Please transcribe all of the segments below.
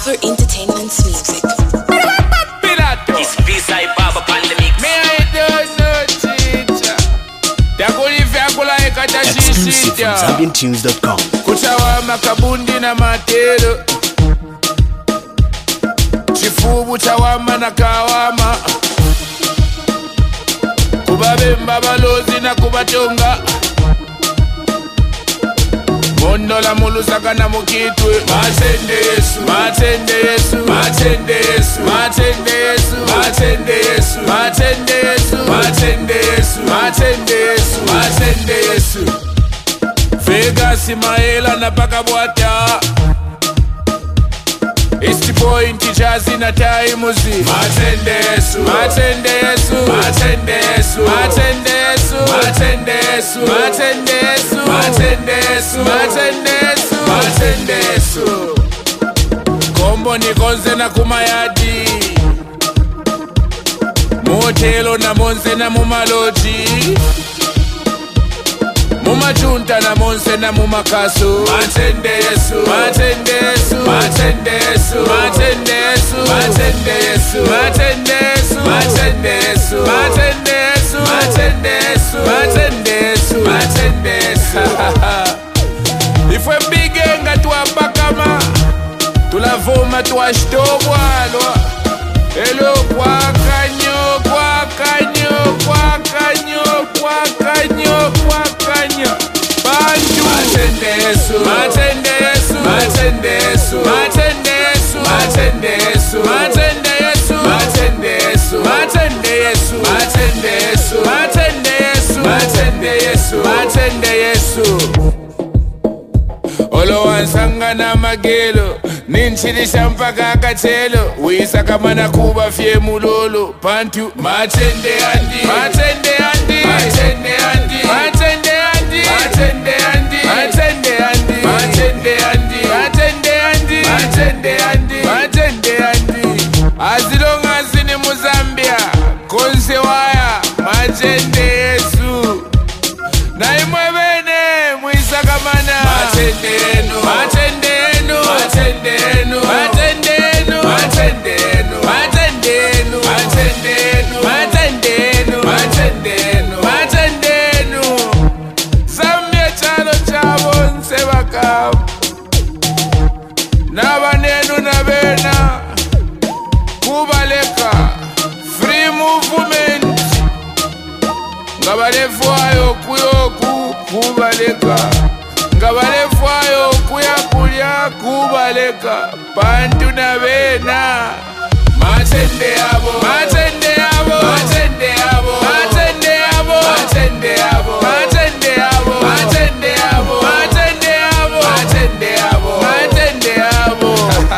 Super Entertainment's music. It's B-side Baba Pandemic. Exclusive from ZambianTunes.com. Kutawama kabundi na matero, chifubu chawama na kawama, kubabemba balozi na kubatonga, mondo la mulusaka na mukitwe. Matende Yesu, matende Yesu, matende Yesu, matende Yesu, matende Yesu, matende Yesu, matende Yesu, matende Yesu, matende Yesu. Vegas Maela na pakabwata, East Point Jazzy na Taimuzi. Matende Yesu, matende Yesu, matende Yesu, matende Yesu, matende Yesu, matende Yesu, matende Yesu, matende Yesu, matende Yesu. Kombo nikonze na kumayadi, motelo na monze na mumaloji, mumajunta na monse na mumakaso. Matende Yesu, matende Yesu, matende Yesu, matende Yesu, matende Yesu, matende Yesu, matende Yesu, matende Yesu, matende Yesu, matende Yesu, matende Yesu. Ifwe bigenga twapakama, tulavuma twashtobwalwa, elo kwakanyo, kwakanyo, kwakanyo, kwakanyo, kwakanyo. Bantu matende Yesu, matende Yesu, matende Yesu, matende Yesu, matende Yesu, matende Yesu, matende Yesu, matende Yesu, matende Yesu, matende Yesu, matende Yesu, matende Yesu. Olo wansanga na magelo, ninchirisha mpaka akachelo, wisa mana kuba fye mulolo. Pantu matende andi, matende andi, matende andi, matende andi, matende andi, matende andi, matende andi, matende andi, matende andi, matende andi. As long as ni Muzambia, konse waya matende Yesu. Na imwe bene mwisa kamana matende enu, matende enu, matende enu, matende enu, matende enu, matende enu, matende enu, matende enu, matende enu, matende enu. Zambia chalo chabo nsebaka nabanenu nabena kubaleka free movement ngabalefwayo kuyoku kubaleka, ngabalefwayo kuyakulya kubaleka. Bantu nabena matende yabo, matende yabo, matende yabo, matende yabo, matende yabo, matende yabo, matende yabo, matende yabo, matende yabo, matende yabo.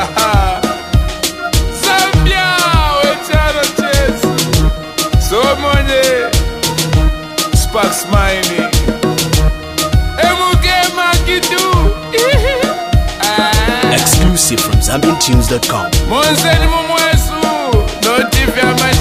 Zambia wechano chesu somonye Sparks Mining Emugema Kidu. Exclusive from ZambianTunes.com. Monse ni mumwesu notifya